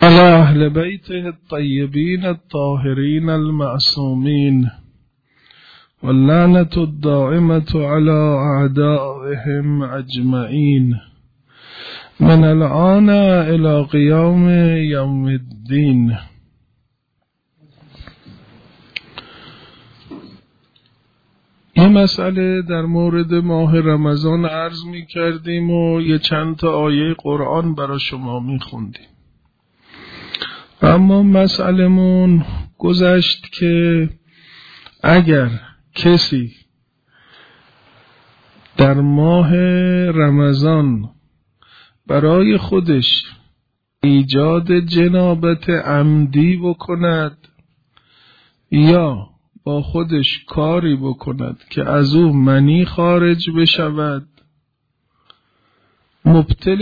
على أهل بيته الطيبين الطاهرين المعصومين واللعنة الدائمة على أعدائهم أجمعين من الآن إلى قيام يوم الدين. این مسئله در مورد ماه رمضان عرض می کردیم و یه چند تا آیه قرآن برای شما می خوندیم. اما مسئله‌مون گذشت که اگر کسی در ماه رمضان برای خودش ایجاد جنابت عمدی بکند یا با خودش کاری بکند که از او منی خارج بشود، مبطل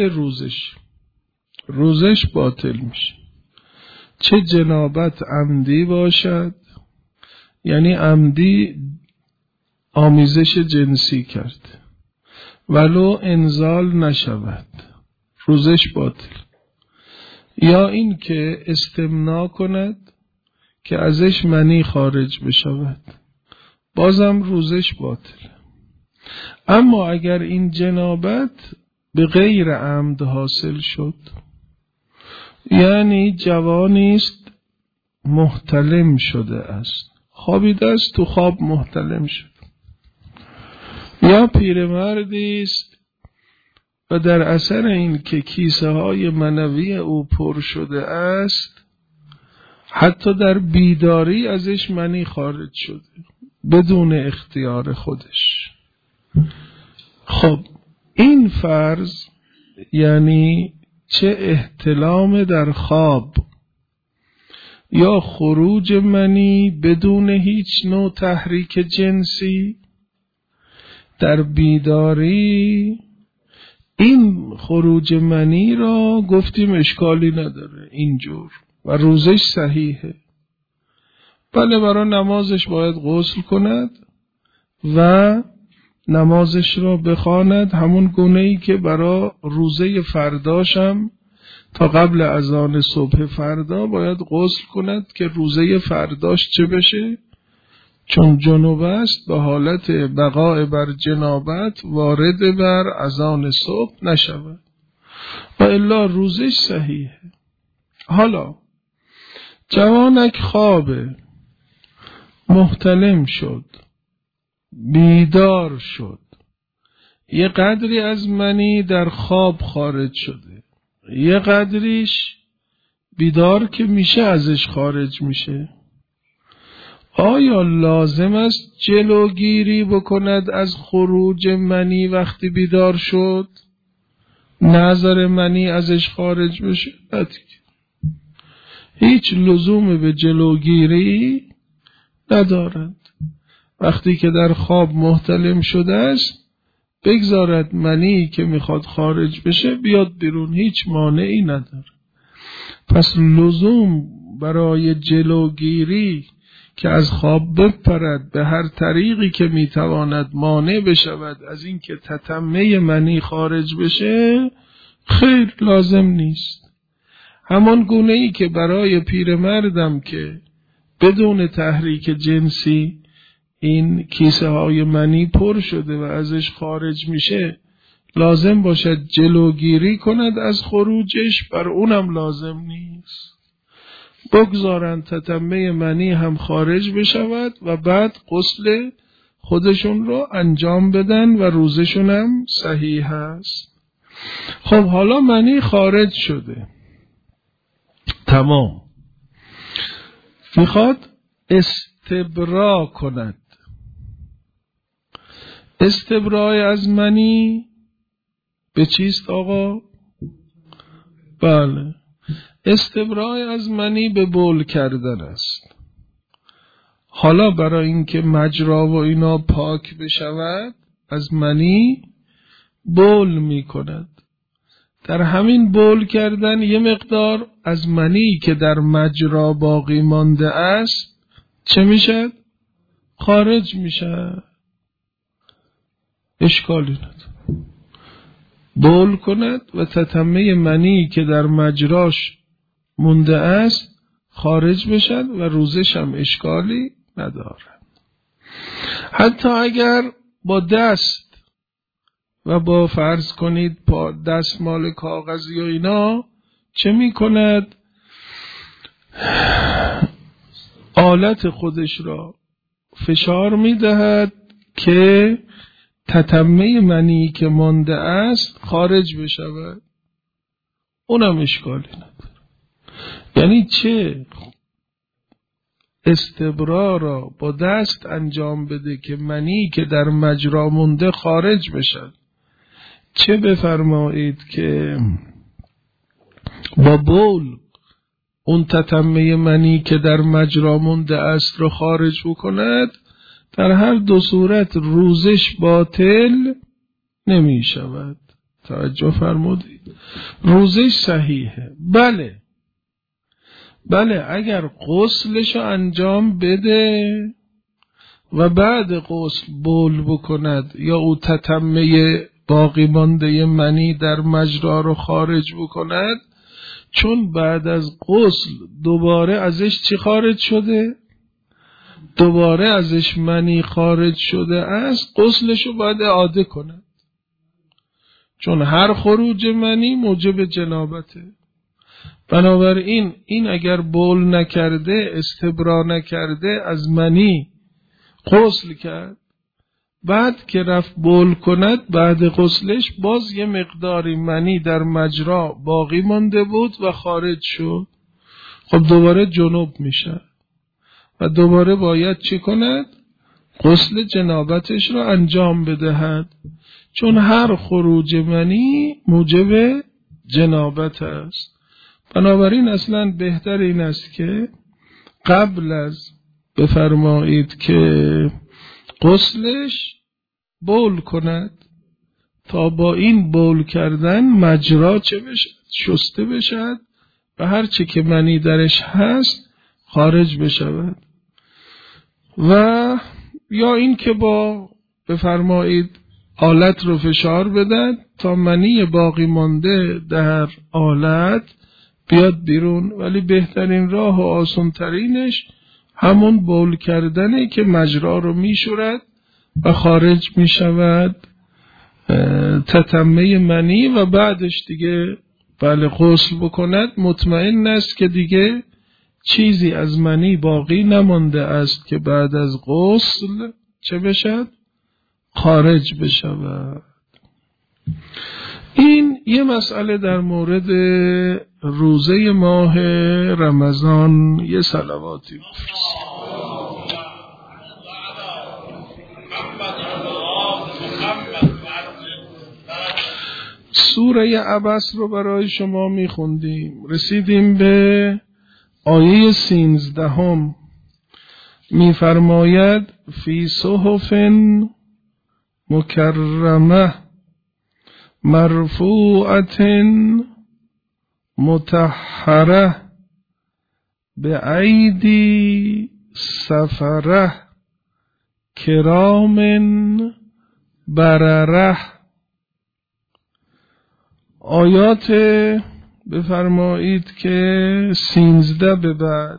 روزش باطل میشه. چه جنابت عمدی باشد، یعنی عمدی آمیزش جنسی کرد ولو انزال نشود، روزش باطل. یا این که استمناء کند که ازش منی خارج بشود، بازم روزش باطل. اما اگر این جنابت به غیر عمد حاصل شد، یعنی جوانی است محتلم شده است، خوابیده است تو خواب محتلم شد، یا پیرمردی است و در اثر این که کیسه های منوی او پر شده است، حتی در بیداری ازش منی خارج شده بدون اختیار خودش. خب این فرض یعنی چه احتلام در خواب یا خروج منی بدون هیچ نوع تحریک جنسی در بیداری، این خروج منی را گفتیم اشکالی نداره اینجور و روزش صحیحه. بله، برای نمازش باید غسل کند و نمازش را بخواند، همون گونه‌ای که برای روزه فرداشم تا قبل اذان صبح فردا باید غسل کند که روزه فرداش چه بشه، چون جنوب است به حالت بقاء بر جنابت وارد بر اذان صبح نشود و الا روزش صحیحه. حالا جوانک خوابه، محتلم شد، بیدار شد، یه قدری از منی در خواب خارج شده، یه قدریش بیدار که میشه ازش خارج میشه. آیا لازم است جلوگیری بکند از خروج منی وقتی بیدار شد، نظر منی ازش خارج بشه؟ هیچ لزوم به جلوگیری ندارد. وقتی که در خواب محتلم شده است، بگذارد منی که میخواد خارج بشه بیاد بیرون، هیچ مانعی نداره. پس لزوم برای جلوگیری که از خواب بپرد به هر طریقی که میتواند مانع بشود از این که تتمه منی خارج بشه، خیر لازم نیست. همان گونه‌ای که برای پیرمردم که بدون تحریک جنسی این کیسه های منی پر شده و ازش خارج میشه، لازم باشد جلوگیری کند از خروجش، بر اونم لازم نیست. بگذارن تتمه منی هم خارج بشود و بعد غسل خودشون رو انجام بدن و روزشون هم صحیح هست. خب حالا منی خارج شده، تمام، میخواد استبرا کند. استبرای از منی به چیست آقا؟ بله، استبرای از منی به بول کردن است. حالا برای اینکه مجرا و اینا پاک بشود از منی بول می کند. در همین بول کردن یه مقدار از منی که در مجرا باقی مانده است چه میشه؟ خارج میشه. اشکالی نداره. بول کند و تتمه منی که در مجراش مونده است خارج بشد و روزش هم اشکالی ندارد. حتی اگر با دست و با فرض کنید دستمال کاغذی و اینا چه می کند؟ آلت خودش را فشار می دهد که تتمه منی که مانده است خارج بشود، اونم اشکالی نداره. یعنی چه استبرا را با دست انجام بده که منی که در مجرا مونده خارج بشد، چه بفرمایید که با بول اون تتمه منی که در مجرا مونده است رو خارج بکند، در هر دو صورت روزش باطل نمی شود. توجه فرمودید؟ روزش صحیحه. بله اگر غسلش انجام بده و بعد غسل بول بکند یا او تتمه باقی مانده منی در مجرا رو خارج بکند، چون بعد از غسل دوباره ازش چی خارج شده؟ دوباره ازش منی خارج شده است، غسلشو باید اعاده کند، چون هر خروج منی موجب جنابته. بنابراین این اگر بول نکرده، استبرا نکرده، از منی غسل کرد، بعد که رفت بول کند، بعد غسلش باز یه مقداری منی در مجرا باقی مانده بود و خارج شد، خب دوباره جنوب میشه و دوباره باید چی کند؟ غسل جنابتش را انجام بدهد، چون هر خروج منی موجب جنابت است. بنابراین اصلا بهتر این است که قبل از بفرمایید که غسلش بول کند تا با این بول کردن مجرا چه بشد؟ شسته بشد و هر چه که منی درش هست خارج بشود. و یا این که با بفرمایید آلت رو فشار بدن تا منی باقی مانده در آلت بیاد بیرون، ولی بهترین راه و آسان‌ترینش همون بول کردنه که مجرا رو میشورد و خارج میشود تتمه منی و بعدش دیگه غسل بکند، مطمئن است که دیگه چیزی از منی باقی نمانده است که بعد از غسل چه بشد؟ خارج بشود. این یه مسئله در مورد روزه ماه رمضان. یه صلواتی بفرست. سوره عبس رو برای شما میخوندیم، رسیدیم به آیه 13. میفرماید فی صحف مکرمه مرفوعت مطهره به ایدی سفره کرام برره. آیات بفرمایید که 13 به بعد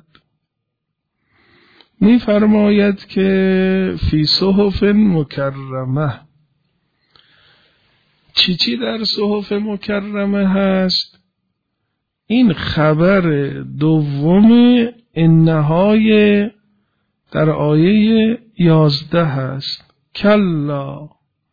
میفرماید که فی صحف مکرمه. چی در صحف مکرمه هست؟ این خبر دوم انهای در آیه 11 هست. کلا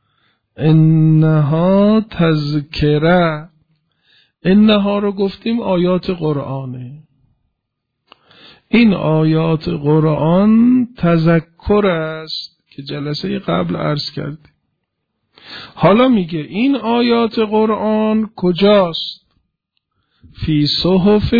انها تذکره. انها رو گفتیم آیات قرآنه. این آیات قرآن تذکر است که جلسه قبل عرض کردیم. حالا میگه این آیات قرآن کجاست؟ فی صحف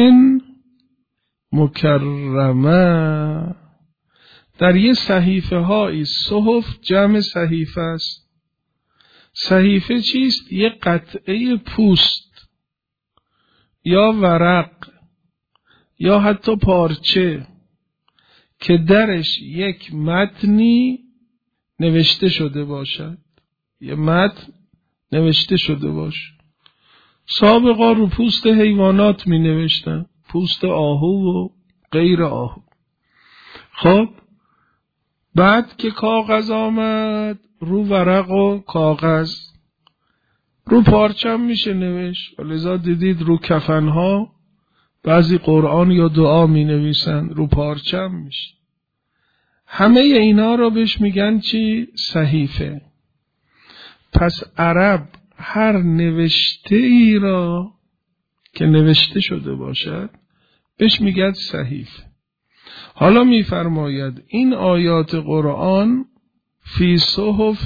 مکرمه، در یه صحیفه هایی. صحف جمع صحیفه است. صحیفه چیست؟ یه قطعه پوست یا ورق یا حتی پارچه که درش یک متنی نوشته شده باشد. یه متن نوشته شده باشه. سابقا رو پوست حیوانات می نوشتن، پوست آهو و غیر آهو. خب بعد که کاغذ آمد، رو ورق و کاغذ رو پارچم میشه نوشت. لذا دیدید رو کفنها بعضی قرآن یا دعا می نویسن، رو پارچم میشه. همه اینا رو بهش میگن چی؟ صحیفه. پس عرب هر نوشته ای را که نوشته شده باشد بهش میگن صحیفه. حالا میفرماید این آیات قرآن فی صحف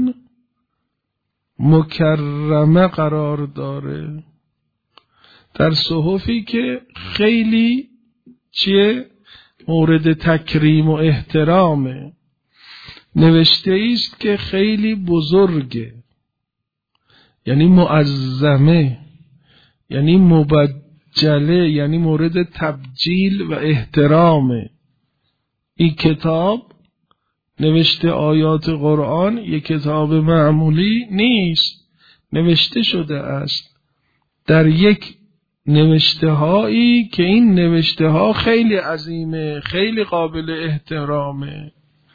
مکرمه قرار داره، در صحفی که خیلی چیه؟ مورد تکریم و احترامه، نوشته است که خیلی بزرگه، یعنی معظمه، یعنی مبجله، یعنی مورد تبجیل و احترامه. این کتاب نوشته آیات قرآن یک کتاب معمولی نیست، نوشته شده است در یک نوشته هایی که این نوشته ها خیلی عظیمه، خیلی قابل احترامه.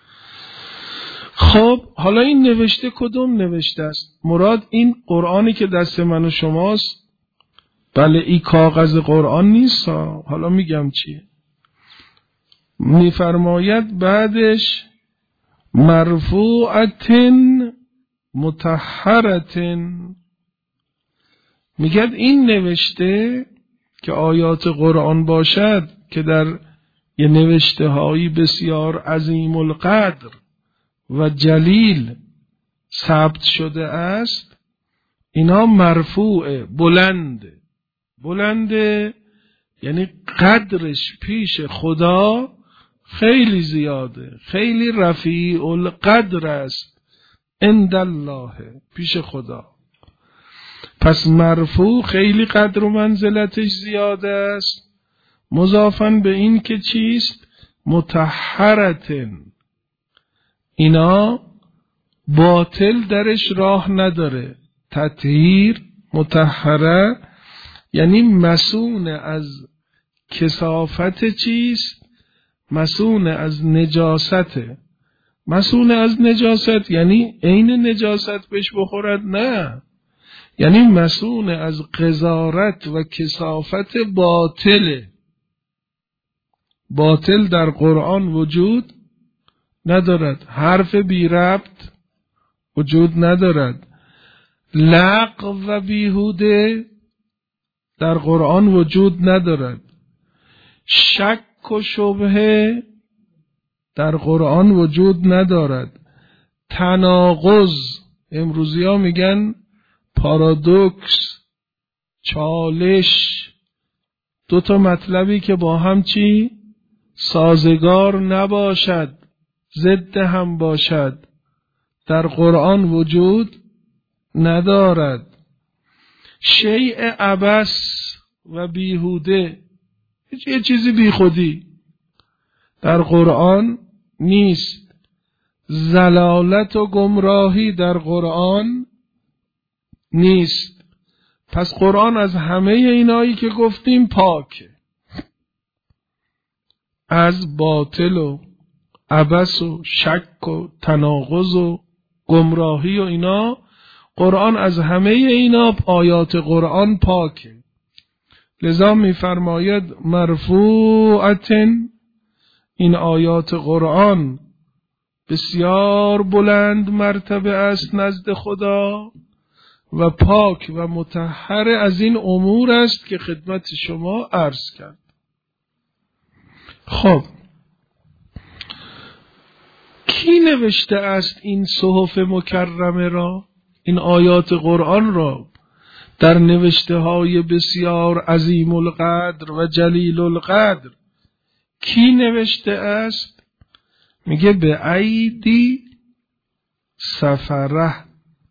خب حالا این نوشته کدوم نوشته است؟ مراد این قرآنی که دست من و شماست؟ بله این کاغذ قرآن نیست. حالا میگم چیه. میفرماید بعدش مرفوعتن مطهرتن، میگه این نوشته که آیات قرآن باشد که در یه نوشته هایی بسیار عظیم القدر و جلیل ثبت شده است، اینا مرفوعه، بلنده، یعنی قدرش پیش خدا خیلی زیاده، خیلی رفیع القدر است عند الله، پیش خدا. پس مرفوع خیلی قدر و منزلتش زیاده است، مضافاً به این که چیست؟ مطهرتن، اینا باطل درش راه نداره. تطهیر، مطهره یعنی مسون از کثافت چیست؟ مسون از نجاسته. مسون از نجاست یعنی عین نجاست بهش بخورد؟ نه، یعنی مسون از قذارت و کثافت باطله. باطل در قرآن وجود ندارد، حرف بی ربط وجود ندارد، لغو و بیهوده در قرآن وجود ندارد، شک و شبهه در قرآن وجود ندارد، تناقض، امروزی ها میگن پارادوکس، چالش، دوتا مطلبی که با هم چی؟ سازگار نباشد، ضد هم باشد، در قرآن وجود ندارد. شیء عبث و بیهوده، یه چیزی بیخودی در قرآن نیست. ضلالت و گمراهی در قرآن نیست. پس قرآن از همه اینایی که گفتیم پاکه، از باطل و عبث و شک و تناقض و گمراهی و اینا. قرآن از همه اینا، آیات قرآن پاکه. لذا میفرماید مرفوعتن، این آیات قرآن بسیار بلند مرتبه است نزد خدا و پاک و مطهر از این امور است که خدمت شما عرض کرد. خب کی نوشته است این صحف مکرمه را، این آیات قرآن را در نوشته های بسیار عظیم القدر و جلیل القدر کی نوشته است؟ میگه به ایدی سفره،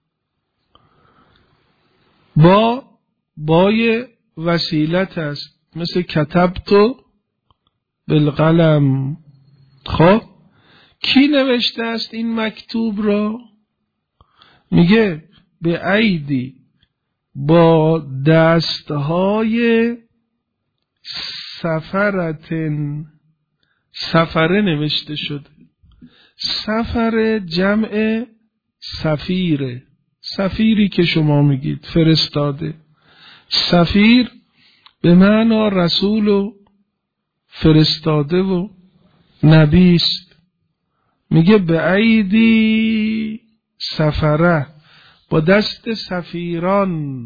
بای وسیلت است، مثل کتبتو بالقلم. خب کی نوشته است این مکتوب را؟ میگه به ایدی، با دستهای سفرتن، سفره نوشته شده. سفر جمع سفیره، سفیری که شما میگید فرستاده. سفیر به معنی رسول و فرستاده و نبی است. میگه به ایدی سفره، با دست سفیران،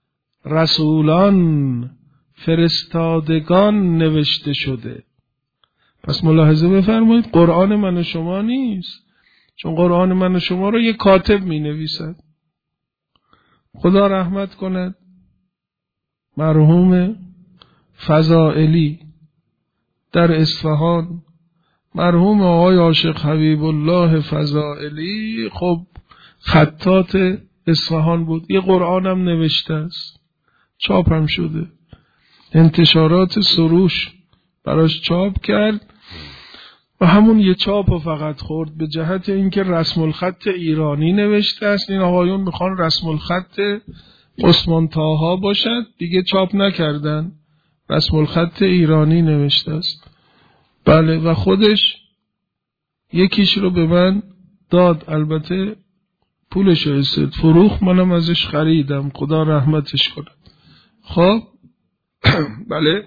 رسولان، فرستادگان نوشته شده. پس ملاحظه بفرمایید قرآن من و شما نیست، چون قرآن من و شما رو یک کاتب می نویسد. خدا رحمت کند مرحوم فضائلی در اصفهان، مرحوم آقای عاشق حبیب الله فضائلی، خب خطاط اصفهان بود، یه قرآن هم نوشته است، چاپ هم شده، انتشارات سروش براش چاپ کرد و همون یه چاپ فقط خورد، به جهت اینکه رسم الخط ایرانی نوشته است. این آقایون میخوان رسم الخط عثمان طاها باشد، دیگه چاپ نکردن، رسم الخط ایرانی نوشته است. بله، و خودش یکیش رو به من داد، البته پولش رو استد فروخت، منم ازش خریدم، خدا رحمتش کنه. خب بله،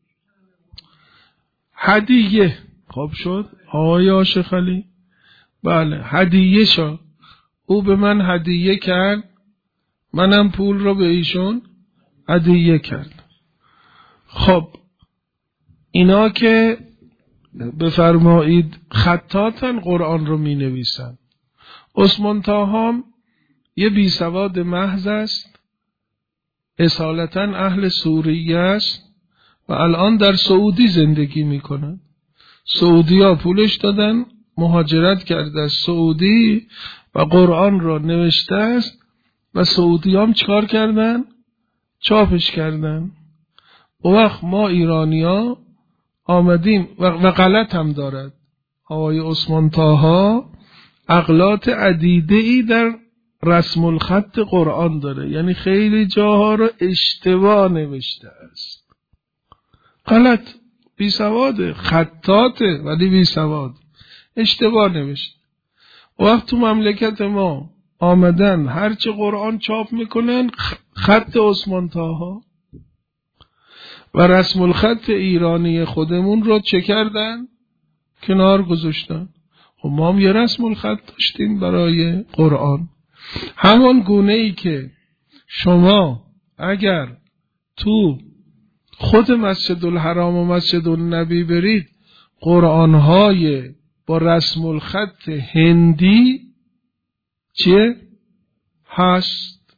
هدیه. خب شد آقای عاشق علی، بله هدیه شد، او به من هدیه کرد، منم پول رو به ایشون هدیه کرد. خب اینا که بفرمایید خطاطن قرآن رو می نویسن. عثمان طاها یه بی سواد محض است، اصالتا اهل سوریه است و الان در سعودی زندگی می کنن. سعودی ها پولش دادن، مهاجرت کرده از سعودی و قرآن را نوشته است و سعودی هم چکار کردن؟ چاپش کردن. او وقت ما ایرانی ها آمدیم و غلط هم دارد آقای عثمان طاها، اغلاط عدیده‌ای در رسم الخط قرآن داره، یعنی خیلی جاها رو اشتباه نوشته است، غلط، بی سواده، خطاطه ولی بی سواد، اشتباه نوشته. وقت تو مملکت ما آمدن هرچه قرآن چاپ میکنن خط عثمان طاها و رسم الخط ایرانی خودمون رو چه کردن؟ کنار گذاشتن. خب ما هم یه رسم الخط داشتیم برای قرآن. همان گونه ای که شما اگر تو خود مسجد الحرام و مسجد النبی برید، قرآن‌های با رسم الخط هندی چیه؟ هست.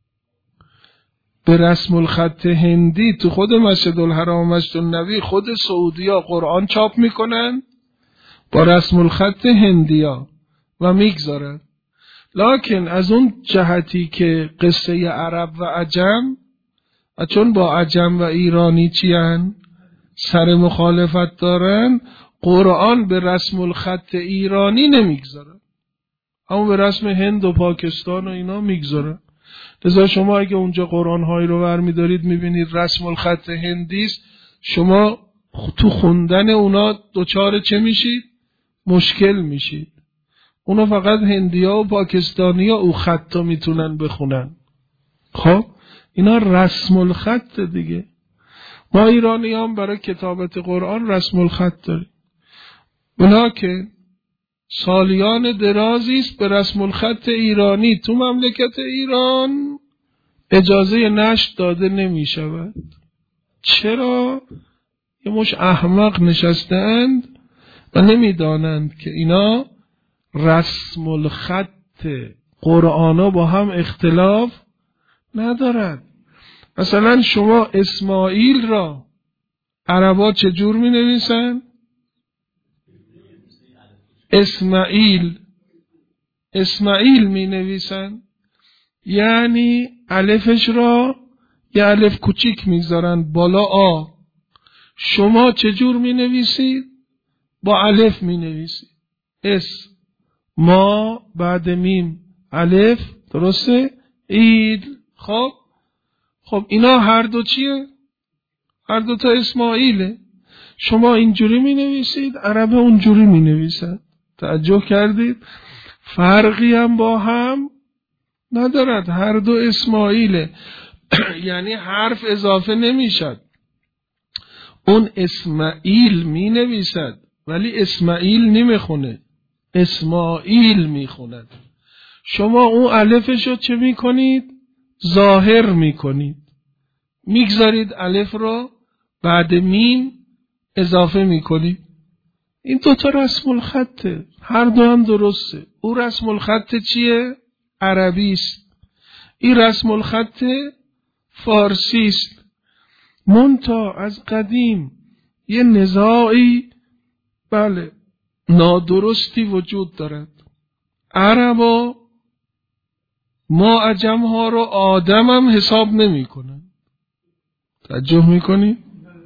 به رسم الخط هندی تو خود مسجد الحرام و مسجد النبی خود سعودیا قرآن چاپ میکنن با رسم الخط هندیا و میگذارن. لکن از اون جهتی که قصه عرب و عجم، چون با عجم و ایرانی چیان سر مخالفت دارن، قرآن به رسم الخط ایرانی نمیگذارن، اما به رسم هند و پاکستان و اینا میگذارن. لذا شما اگه اونجا قرآن‌هایی رو برمی دارید میبینید رسم الخط هندی است، شما تو خوندن اونا دوچار چه میشید؟ مشکل میشید. اونا فقط هندیا و پاکستانیا او خطا میتونن بخونن. خب اینا رسم الخط دیگه. ما ایرانی هم برای کتابت قرآن رسم الخط داریم، اونا که سالیان درازی است به رسم الخط ایرانی تو مملکت ایران اجازه نشر داده نمی شود. چرا؟ یه مش احمق نشستند و نمی دانند که اینا رسم الخط قرآن با هم اختلاف ندارد. مثلا شما اسماعیل را عربا چجور می نویسن؟ اسماعیل می نویسن، یعنی الفش را یه الف کوچیک میذارن بالا آ. شما چجور می نویسید؟ با الف می نویسید. ما بعد میم الف، درسته؟ ایل. خب اینا هر دو چیه؟ هر دو تا اسماعیله. شما اینجوری می نویسید، عرب اونجوری می نویسد. توجه کردید؟ فرقی هم با هم ندارد، هر دو اسماعیله. یعنی حرف اضافه نمیشد. اون اسماعیل می نویسد ولی اسماعیل نمیخونه، اسماعیل میخوند. شما اون الفشو چه میکنید؟ ظاهر میکنید، میگذارید الف رو بعد میم اضافه میکنید. این دوتا رسم الخطه، هر دو هم درسته. او رسم الخط چیه؟ عربی است، این رسم الخط فارسی است. منتها از قدیم یه نزاعی بله نادرستی وجود دارد. عربا ما عجمها رو آدم هم حساب نمی کنن. توجه میکنی؟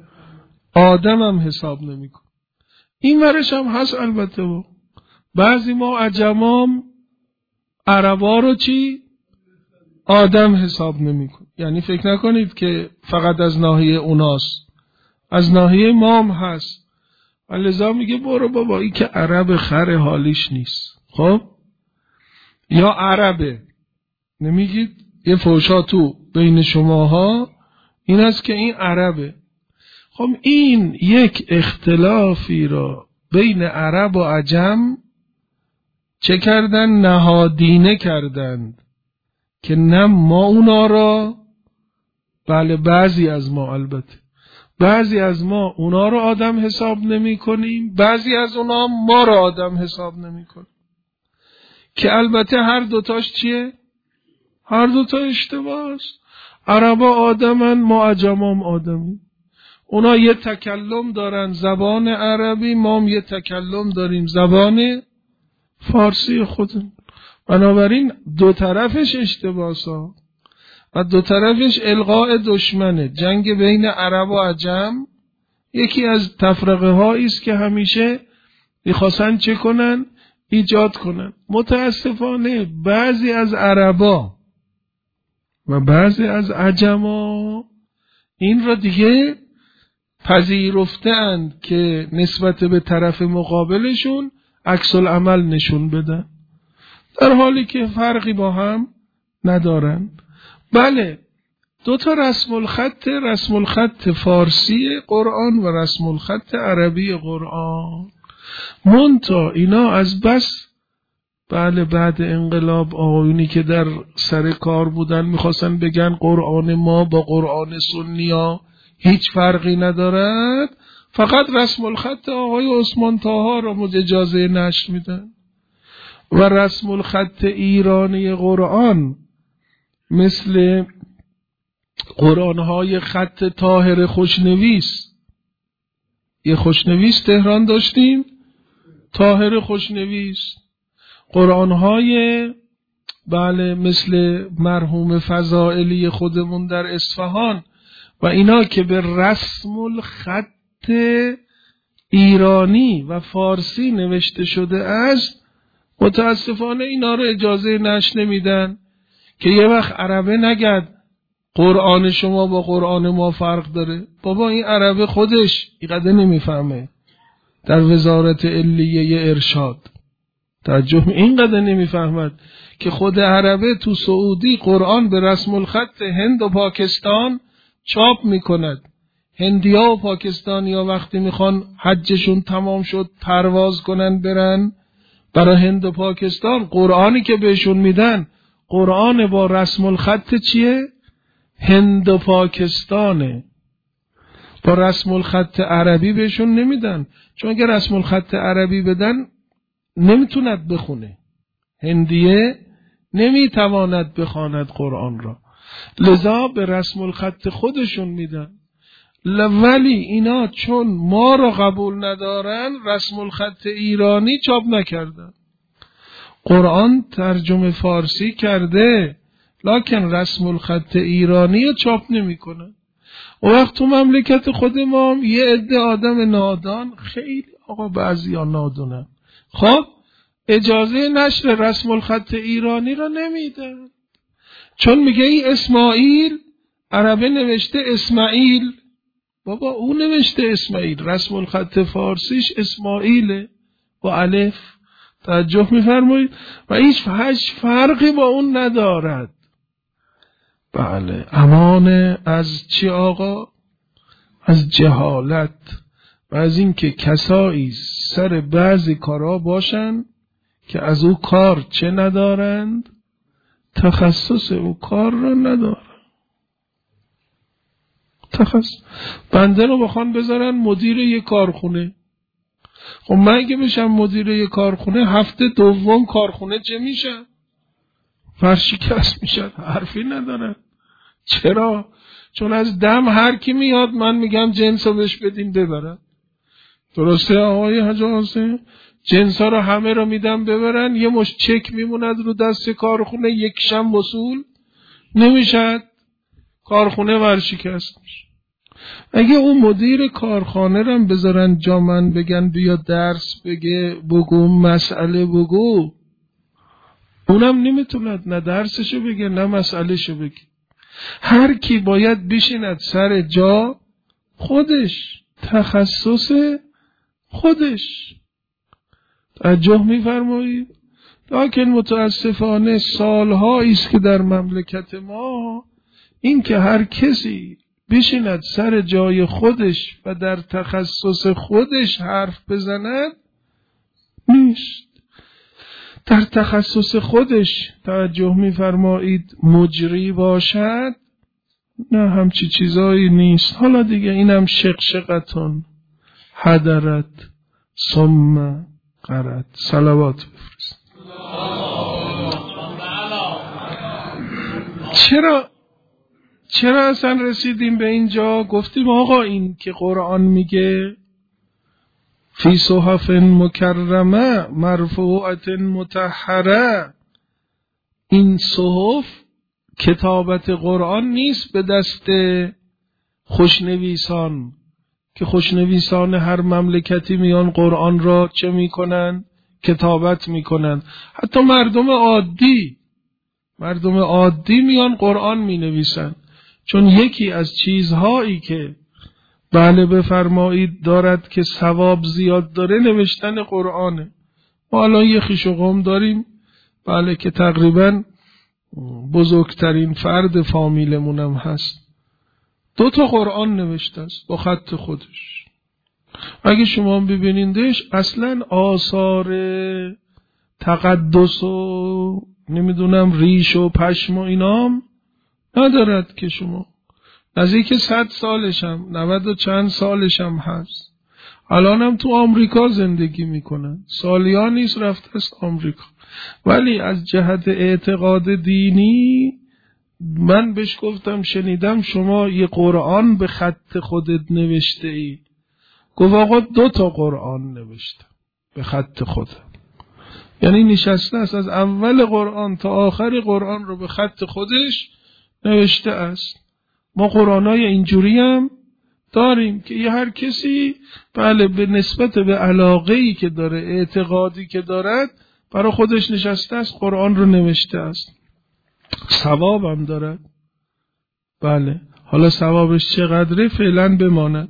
آدم هم حساب نمی کنن. این ورش هم هست البته. با بعضی ما عجمام عربا رو چی؟ آدم حساب نمی کن. یعنی فکر نکنید که فقط از ناحیه اوناست، از ناحیه ما هم هست. لذا میگه برو بابا این که عرب خر حالیش نیست. خب یا عربه، نمیگید یه فوشا تو بین شماها این است که این عربه. خب این یک اختلافی را بین عرب و عجم چه کردن؟ نهادینه کردند که نه ما اونا را، بله بعضی از ما، البته بعضی از ما اونا را آدم حساب نمی کنیم، بعضی از اونا ما را آدم حساب نمی کنیم. که البته هر دوتاش چیه؟ هر دوتا اشتباه است. عربا آدمن، ما عجمام آدمی. اونا یه تکلم دارن زبان عربی، ما هم یه تکلم داریم زبان فارسی خودمون. بنابراین دو طرفش اشتباهه و دو طرفش الغاء دشمنه. جنگ بین عرب و عجم یکی از تفرقه هایی است که همیشه میخواستن چه کنن؟ ایجاد کنن. متاسفانه بعضی از عربا و بعضی از عجما این را دیگه پذیرفتند که نسبت به طرف مقابلشون عکس العمل نشون بدن، در حالی که فرقی با هم ندارن. بله دو تا رسم الخط فارسی قرآن و رسم الخط عربی قرآن. منتها اینا از بس بله بعد انقلاب آقایونی که در سر کار بودن میخواستن بگن قرآن ما با قرآن سنی ها هیچ فرقی ندارد، فقط رسم الخط آقای عثمان طاها را اجازه نشر میدن و رسم الخط ایرانی قرآن مثل قرآن‌های خط طاهر خوشنویس، یه خوشنویس تهران داشتیم طاهر خوشنویس، قرآن‌های بله مثل مرحوم فضائلی خودمون در اصفهان و اینا که به رسم الخط ایرانی و فارسی نوشته شده است، متاسفانه اینا رو اجازه نشر نمیدن که یه وقت عربه نگد قرآن شما با قرآن ما فرق داره. بابا این عربه خودش اینقدر نمیفهمه، در وزارت علیه ارشاد توجه اینقدر نمیفهمد که خود عربه تو سعودی قرآن به رسم الخط هند و پاکستان چاپ میکند. هندیا و پاکستانیا وقتی میخوان حجشون تمام شد پرواز کنن برن برای هند و پاکستان، قرآنی که بهشون میدن قرآن با رسم الخط چیه؟ هند و پاکستانه. با رسم الخط عربی بهشون نمیدن، چون اگه رسم الخط عربی بدن نمیتوند بخونه، هندیه نمیتواند بخواند قرآن را، لذا به رسم الخط خودشون میدن. ولی اینا چون ما را قبول ندارن رسم الخط ایرانی چاپ نکردن. قرآن ترجمه فارسی کرده لکن رسم الخط ایرانی رو چاپ نمی کنن. و وقت تو مملکت خود ما هم یه عده آدم نادان، خیلی آقا بعضی ها نادونن، خب اجازه نشر رسم الخط ایرانی رو نمیدن، چون میگه این اسماعیل عربه نوشته اسماعیل، بابا او نوشته اسماعیل، رسم الخط فارسیش اسماعیله با الف. توجه می‌فرمایید؟ و هیچ فرقی با اون ندارد. بله. امان از چی آقا؟ از جهالت و از اینکه کسایی سر بعضی کارا باشن که از او کار چه ندارند؟ تخصص او کار را ندارن. بنده رو بخوان بذارن مدیر یک کارخونه، خب من اگه بشم مدیر یک کارخونه، هفته دوم کارخونه چه میشه؟ فرشکست میشن، حرفی ندارن. چرا؟ چون از دم هر کی میاد من میگم جنس رو بهش بدین ببرن. درسته آقای حاج حسین؟ جنس ها رو همه رو میدم ببرن، یه مش چک میموند رو دست کارخونه، یکشم وصول نمیشد، کارخونه ورشکست میشه. اگه اون مدیر کارخانه رو بذارن جا من بگن بیا درس بگو مسئله بگو، اونم نمیتوند نه درسشو بگه نه مسئلهشو بگه. هر کی باید بشیند سر جا خودش، تخصص خودش. توجه میفرمایید؟ لکن متاسفانه سالهایی است که در مملکت ما این که هر کسی بشیند سر جای خودش و در تخصص خودش حرف بزند نیست. در تخصص خودش توجه میفرمایید مجری باشد، نه همچی چیزایی نیست. حالا دیگه اینم شقشقتون حدرت ثم قرت. صلوات بفرست. چرا اصلا رسیدیم به اینجا؟ گفتیم آقا این که قرآن میگه فی صحف مکرمه مرفوعه مطهره، این صحف کتابت قرآن نیست به دست خوشنویسان که خوشنویسان هر مملکتی میان قرآن را چه میکنن؟ کتابت میکنن. حتی مردم عادی میان قرآن مینویسن، چون یکی از چیزهایی که بله بفرمایید دارد که ثواب زیاد داره نوشتن قرآنه. ما الان یه خویش و قوم داریم بله که تقریبا بزرگترین فرد فامیلمونم هست، 2 قرآن نوشته است با خط خودش. اگه شما ببینیندش اصلا آثار تقدس و نمیدونم ریش و پشم و اینام ندارد که شما نزدیک 100 سالشم 90 و چند سالشم هست. الانم تو آمریکا زندگی میکنن، سالیان نیست رفته است آمریکا، ولی از جهت اعتقاد دینی من بهش گفتم شنیدم شما یه قرآن به خط خودت نوشته ای. گفت آقا 2 قرآن نوشتم به خط خودم. یعنی نشسته است از اول قرآن تا آخر قرآن رو به خط خودش نوشته است. ما قرآنای اینجوری هم داریم که یه هر کسی بله به نسبت به علاقه‌ای که داره، اعتقادی که دارد، برای خودش نشسته است قرآن رو نوشته است. ثواب هم دارد. بله حالا ثوابش چقدره فعلا بماند.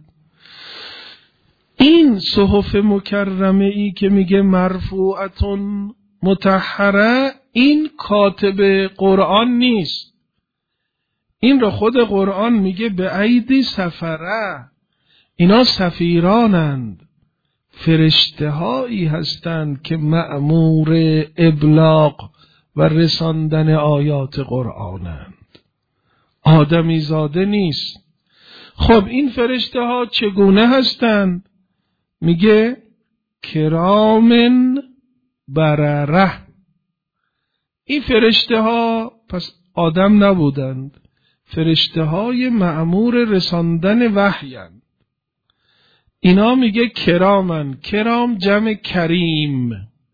این صحف مکرمه ای که میگه مرفوعتون مطهره، این کاتب قرآن نیست، این را خود قرآن میگه به ایدی سفره، اینا سفیرانند، فرشته هایی هستند که مأمور ابلاغ و رساندن آیات قرآنند، آدمی زاده نیست. خب این فرشته ها چگونه هستند؟ میگه کرامن برره. این فرشته ها پس آدم نبودند، فرشته های مأمور رساندن وحیند. اینا میگه کرامن، کرام جمع کریم.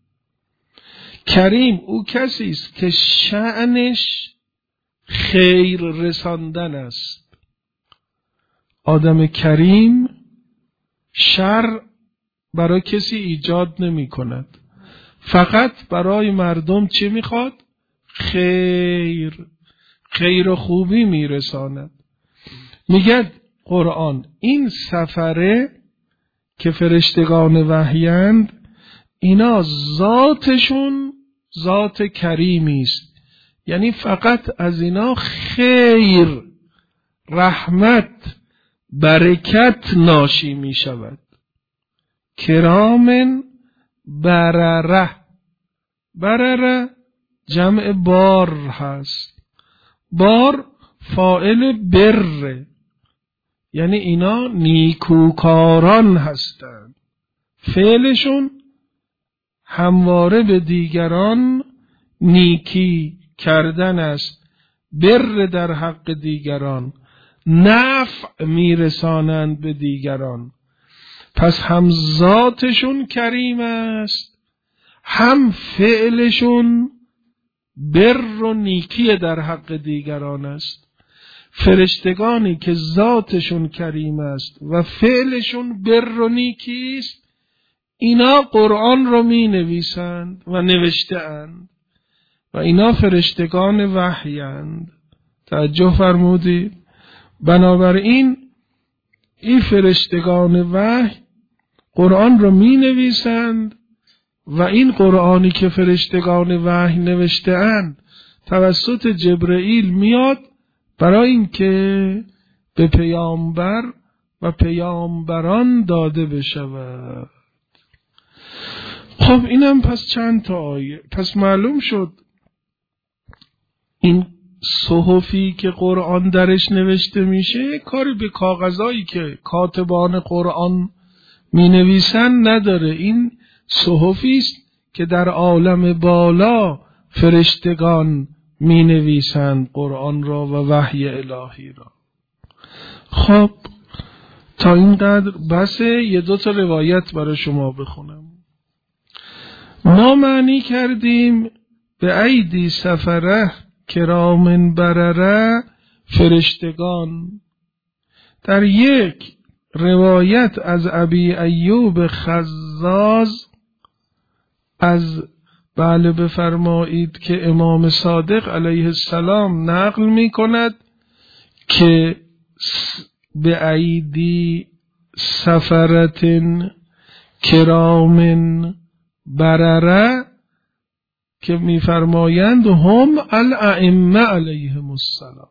کریم او کسی است که شأنش خیر رساندن است. آدم کریم شر برای کسی ایجاد نمی کند، فقط برای مردم چی میخواد؟ خیر و خوبی میرساند. میگه قرآن. این سفره که فرشتگان وحیند، اینا ذاتشون ذات کریمی است، یعنی فقط از اینا خیر، رحمت، برکت ناشی می شود. کرامن برره، برره جمع بار هست، بار فاعل بره، یعنی اینا نیکوکاران هستند، فعلشون همواره به دیگران نیکی کردن است، بر در حق دیگران، نفع میرسانند به دیگران. پس هم ذاتشون کریم است، هم فعلشون بر و نیکی در حق دیگران است. فرشتگانی که ذاتشون کریم است و فعلشون بر و نیکی است، اینا قرآن رو می نویسند و نوشته اند و اینا فرشتگان وحیند. توجه فرمودید؟ بنابراین این فرشتگان وحی قرآن رو می نویسند و این قرآنی که فرشتگان وحی نوشته اند توسط جبرئیل میاد برای اینکه به پیامبر و پیامبران داده بشود. خب اینم پس چند تا آیه. پس معلوم شد این صحفی که قرآن درش نوشته میشه کاری به کاغذایی که کاتبان قرآن می نویسن نداره. این صحفی است که در عالم بالا فرشتگان می نویسند قرآن را و وحی الهی را. خب تا اینقدر بسه. یه دو تا روایت برای شما بخونم. ما معنی کردیم به ایدی سفره کرام برره، فرشتگان. در یک روایت از ابی ایوب خزاز از بفرمایید که امام صادق علیه السلام نقل می کند که به ایدی سفرتن کرامن برره که میفرمایند هم الائمه علیهم السلام،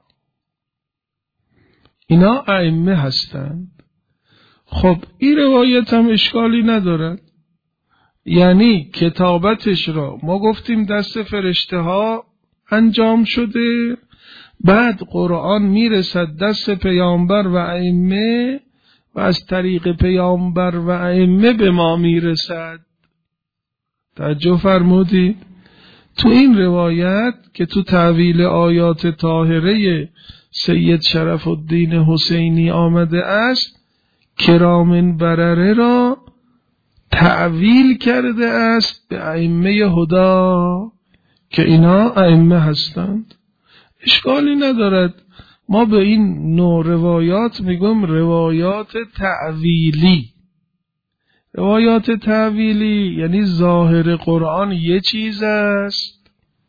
اینا ائمه هستند. خب این روایت هم اشکالی ندارد، یعنی کتابتش را ما گفتیم دست فرشته ها انجام شده، بعد قرآن میرسد دست پیامبر و ائمه و از طریق پیامبر و ائمه به ما میرسد. توجه فرمودید؟ تو این روایت که تو تعویل آیات طاهره سید شرف الدین حسینی آمده است، کرامن برره را تعویل کرده است به ائمه هدا که اینا ائمه هستند. اشکالی ندارد. ما به این نوع روایات میگم روایات تعویلی. روایات تعویلی یعنی ظاهر قرآن یه چیز است،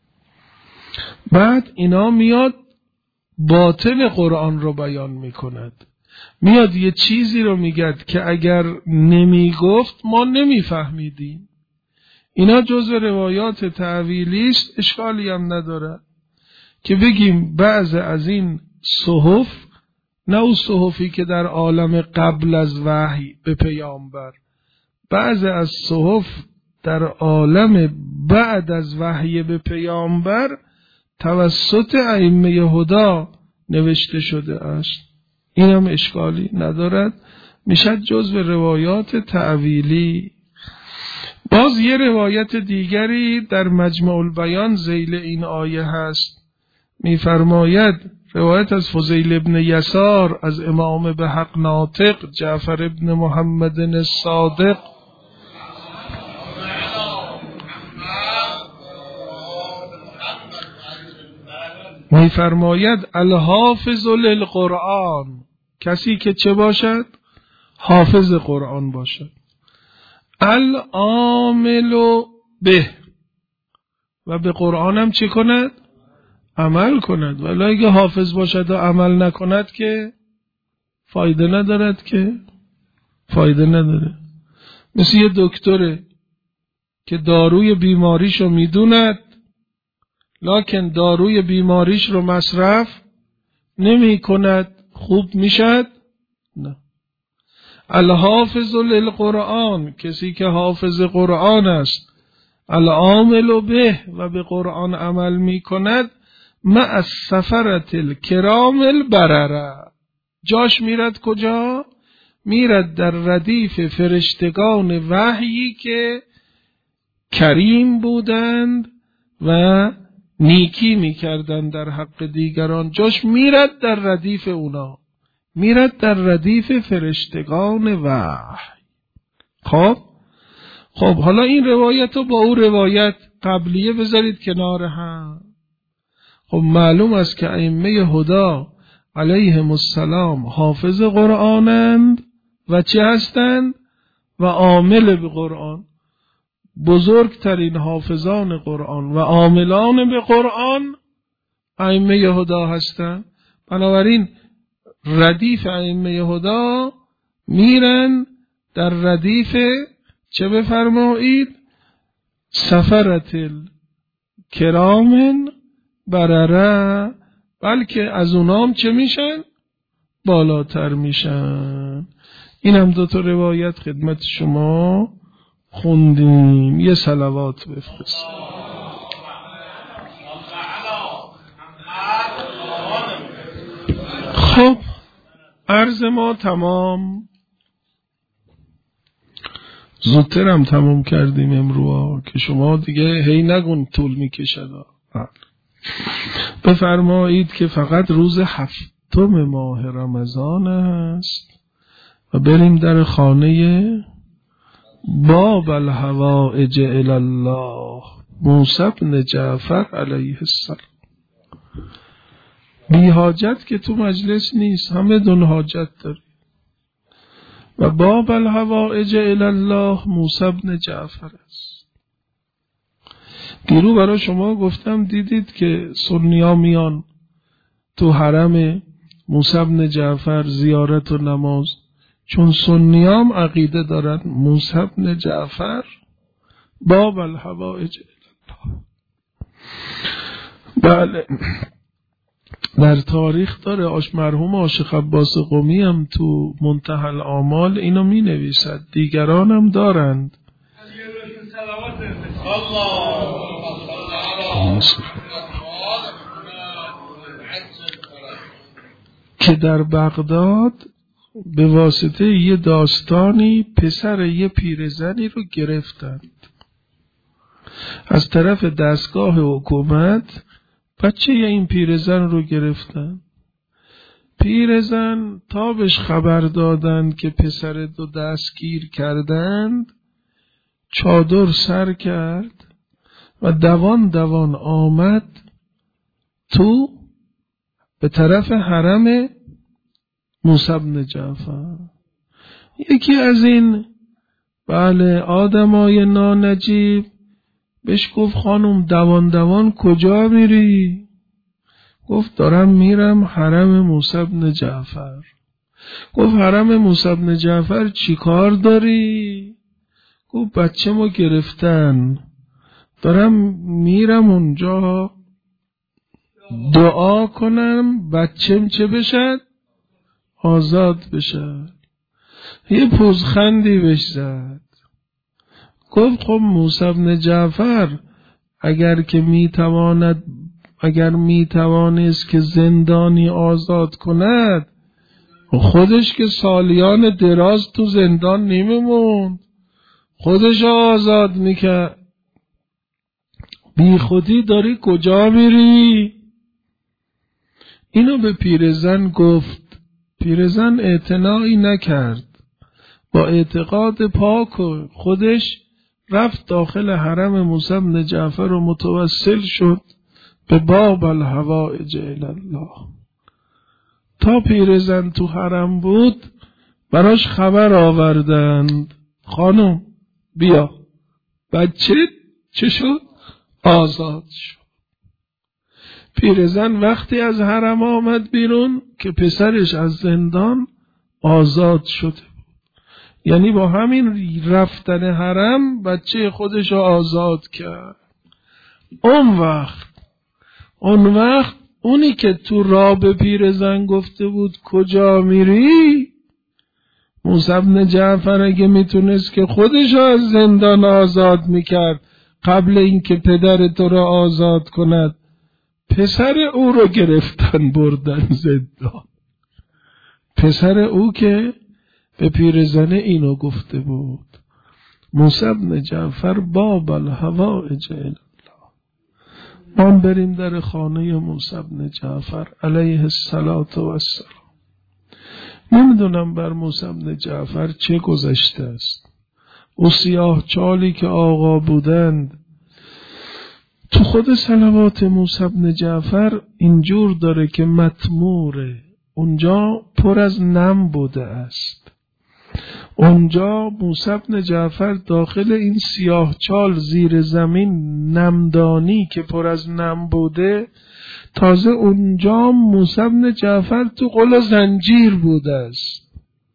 بعد اینا میاد باطن قرآن رو بیان میکند، میاد یه چیزی رو میگد که اگر نمیگفت ما نمیفهمیدیم. اینا جزء روایات تعویلی است. اشکالی هم نداره که بگیم بعض از این صحف، نه اون صحفی که در عالم قبل از وحی به پیامبر، بعض از صحف در عالم بعد از وحی به پیامبر توسط ائمه هدا نوشته شده است. این هم اشکالی ندارد، میشد جزو روایات تعویلی. باز یه روایت دیگری در مجمع البیان ذیل این آیه هست، میفرماید روایت از فضیل ابن یسار از امام به حق ناطق جعفر ابن محمد الصادق میفرماید الحافظ للقرآن، کسی که چه باشد؟ حافظ قرآن باشد. العامل به، و به قرآن هم چه کند؟ عمل کند. ولی اگه حافظ باشد و عمل نکند که فایده ندارد که فایده نداره. مثل یه دکتره که داروی بیماریش رو میدوند لکن داروی بیماریش رو مصرف نمی کند، خوب میشد؟ نه. الحافظ للقرآن، کسی که حافظ قرآن است، العامل به و به قرآن عمل می کند، مع السفرة الکرام البرره، جاش میرد کجا؟ میرد در ردیف فرشتگان وحیی که کریم بودند و نیکی میکردند در حق دیگران، جاش میرد در ردیف اونا، میرد در ردیف فرشتگان وحی. خب حالا این روایت رو با او روایت قبلیه بذارید کنار هم. خب معلوم است که ائمه هدا علیهم السلام حافظ قرآنند و چه هستند؟ و عامل به قرآن. بزرگترین حافظان قرآن و عاملان به قرآن ائمه هدا هستند. بنابراین ردیف ائمه هدا میرن در ردیف چه بفرمایید؟ سفرت الکرام برره، بلکه از اونام چه میشن؟ بالاتر میشن. این هم 2 روایت خدمت شما خوندیم. یه صلوات بفرست. خب عرض ما تمام. زودترم تمام کردیم امروز که شما دیگه هی نگون طول میکشد. بفرمایید که فقط روز 7 ماه رمضان است و بریم در خانه باب الحوائج الی الله موسی بن جعفر علیه السلام. بی حاجت که تو مجلس نیست، همه دون حاجت داری. و باب الحوائج الی الله موسی بن جعفر است. دیرو برای شما گفتم دیدید که سنی‌ها میان تو حرم موسی بن جعفر زیارت و نماز، چون سنیام عقیده دارن موسی بن جعفر باب الحوائج الی الله. بله در تاریخ داره. مرحوم عاشق عباس قمی هم تو منتهى الآمال اینو می نویسد، دیگران هم دارند. که در بغداد به واسطه یه داستانی پسر یه پیرزنی رو گرفتند از طرف دستگاه حکومت. بچه این پیرزن رو گرفتن. پیرزن تا بهش خبر دادند که پسر دو دستگیر کردند، چادر سر کرد و دوان آمد تو به طرف حرم موسی بن جعفر. یکی از این آدمای نانجیب بهش گفت خانم دوان کجا میری؟ گفت دارم میرم حرم موسی بن جعفر. گفت حرم موسی بن جعفر چی کار داری؟ گفت بچه ما گرفتن، دارم میرم اونجا دعا کنم بچم چه بشد؟ آزاد بشد. یه پوزخندی بهش زد. گفت خب موسی بن جعفر اگر میتوانست که زندانی آزاد کند، خودش که سالیان دراز تو زندان نمیموند، خودش آزاد میکرد. بی خودی داری کجا میری؟ اینو به پیرزن گفت. پیرزن اعتنایی نکرد، با اعتقاد پاک خودش رفت داخل حرم موسی بن جعفر و متوسل شد به باب الحوائج الی الله. تا پیرزن تو حرم بود براش خبر آوردند خانم بیا بچه چه شد؟ آزاد شد. پیرزن وقتی از حرم آمد بیرون که پسرش از زندان آزاد شده. یعنی با همین رفتن حرم بچه خودش رو آزاد کرد. اون وقت اونی که تو راه به پیرزن گفته بود کجا میری، موسی بن جعفر اگه میتونست که خودش رو از زندان آزاد میکرد قبل اینکه پدر تو رو آزاد کند، پسر او رو گرفتن بردن زندان. پسر او که به پیرزن اینو گفته بود. موسی بن جعفر باب الحوائج الی الله. ما بریم در خانه موسی بن جعفر علیه الصلاة و السلام. نمیدونم بر موسی بن جعفر چه گذشته است. او سیاه چالی که آقا بودند، تو خود صلوات موسی بن جعفر اینجور داره که مطموره، اونجا پر از نم بوده است. اونجا موسی بن جعفر داخل این سیاه چال زیر زمین نمدانی که پر از نم بوده، تازه اونجا موسی بن جعفر تو قل زنجیر بوده است.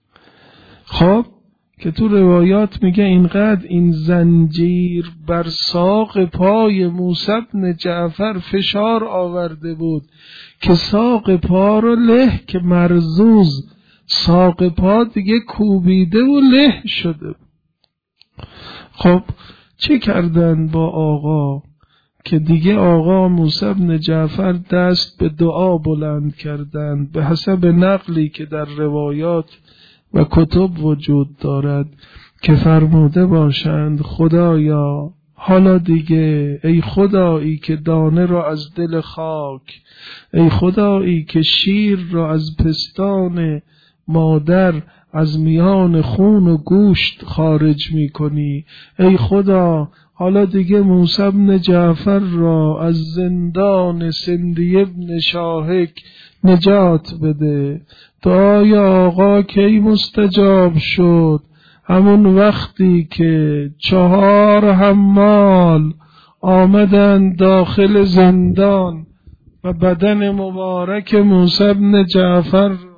خب که تو روایات میگه اینقدر این زنجیر بر ساق پای موسی بن جعفر فشار آورده بود که ساق پا رو له که مرزوز، ساق پا دیگه کوبیده و له شده بود. خب چه کردن با آقا که دیگه آقا موسی بن جعفر دست به دعا بلند کردند؟ به حسب نقلی که در روایات و کتب وجود دارد که فرموده باشند خدایا حالا دیگه، ای خدایی که دانه را از دل خاک، ای خدایی که شیر را از پستان مادر از میان خون و گوشت خارج می کنی، ای خدا حالا دیگه موسی بن جعفر را از زندان سندی بن شاهک نجات بده. دعای آقا کی مستجاب شد؟ همون وقتی که 4 حمال آمدن داخل زندان و بدن مبارک موسی بن جعفر